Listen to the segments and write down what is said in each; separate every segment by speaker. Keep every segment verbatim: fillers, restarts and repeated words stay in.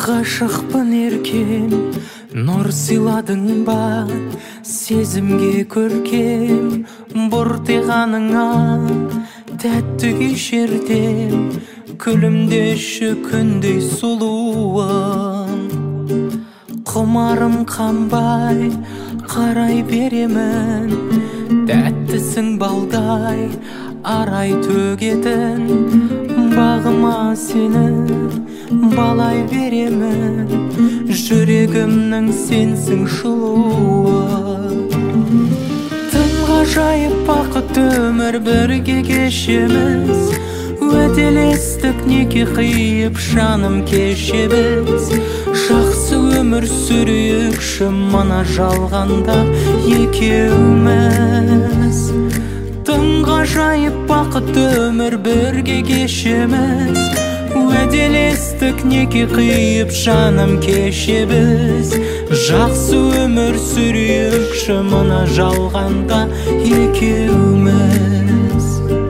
Speaker 1: Ғашықпын еркем, нұр сыйладың ба, сезімге көркем, бұртиғаныңа тәтті кешердем, күлімдеші күндей сұлуым. Құмарым қанбай қарай беремін, тәттісің балдай арай төгетін, бағыма сені балай беремін, жүрегімнің сенсің жылуы. Тым ғажайып бақыт өмір бірге кешеміз, уәделестік неке қиып жаным кешеміз. Жақсы өмір сүрейікші мына жалғанда екеуміз. Тым ғажайып бақыт өмір бірге кешеміз, уәделестік неке қиып жаным кешеміз. Жақсы өмір сүрейікші мына жалғанда екеуміз.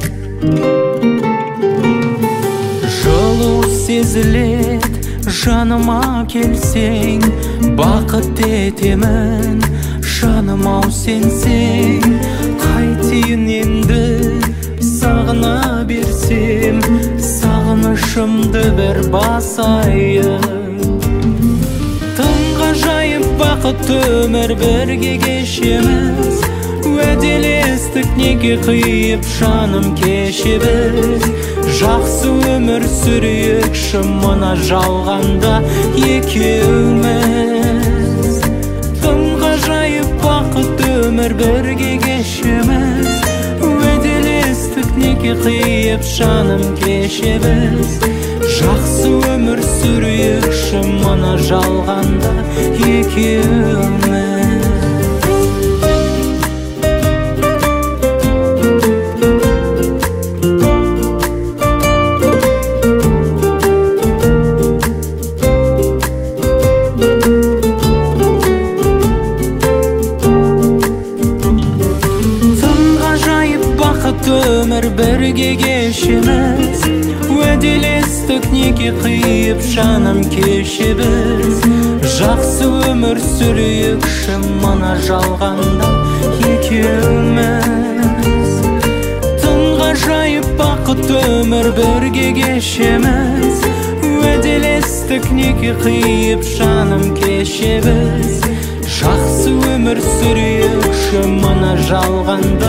Speaker 1: Жылу сезілет жаныма келсең, бақыт етемін жаным-ау сенсең. Қайтейін енді сағына берсем, сағынышымды бір басайын. Тым ғажайып бақыт өмір бірге кешеміз, уәделестік неке қиып жаным кешеміз. Жақсы өмір сүрейікші мына жалғанда екеуміз. Тым ғажайып бақыт өмір бірге кешеміз, уәделестік неке қиып жаным кешеміз. Жақсы өмір сүрейікші мына жалғанда екеуміз. Өмір бірге кешеміз, уәделестік неке қиып жаным кешеміз. Жақсы өмір сүрейікші мына жалғанда екеуміз. Тым ғажайып бақыт өмір бірге кешеміз, уәделестік неке қиып жаным кешеміз. Жақсы өмір сүрейікші мына жалғанда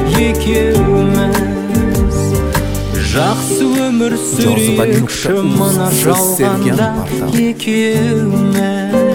Speaker 1: екеуміз. Жақсы өмір сүрейікші мына жалғанда екеуміз.